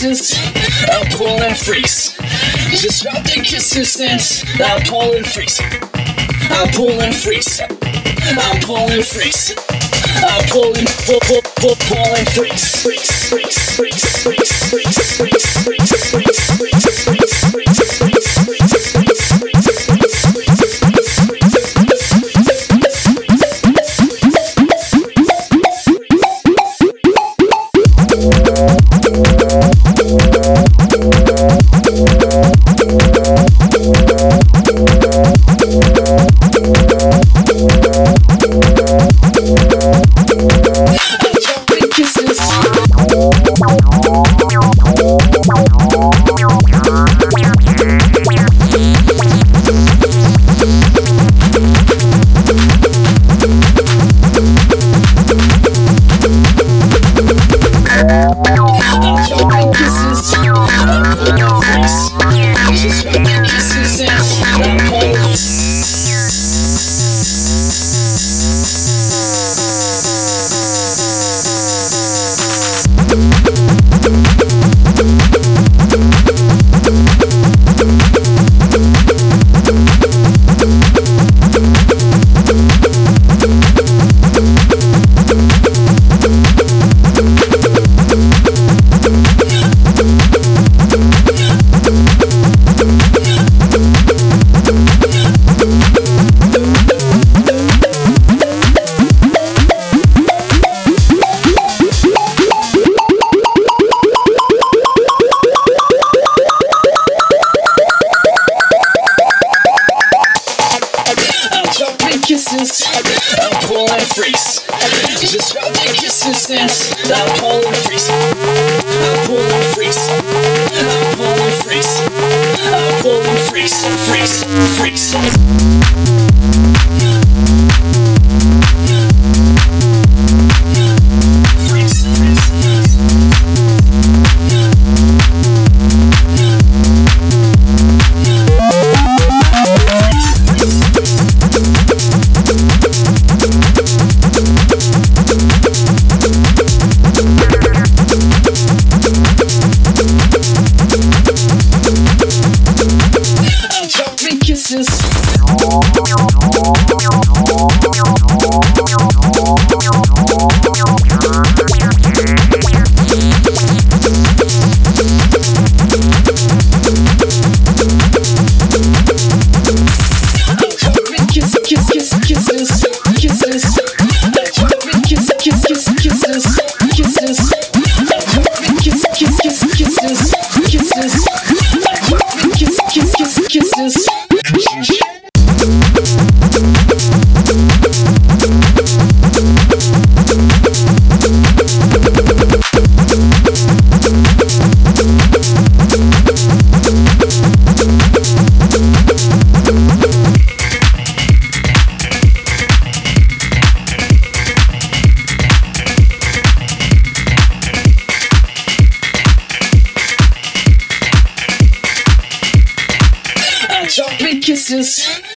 kisses, I'll pull and freeze. Just drop the kisses dance, I'll pull and freeze. I'll pull and freeze. I'll pull and freeze. I'll pull and pull and freeze. Freeze, freeze, freeze, freeze, freeze, freeze, freeze, freeze, freeze, freeze, freeze, freeze, kisses, I'll pull and freeze. Just drop the kisses dance, I'll pull and freeze. I'll pull and freeze. I'll pull and freeze. I'll pull and freeze. Freeze, freeze. Kisses. Chocolate kisses.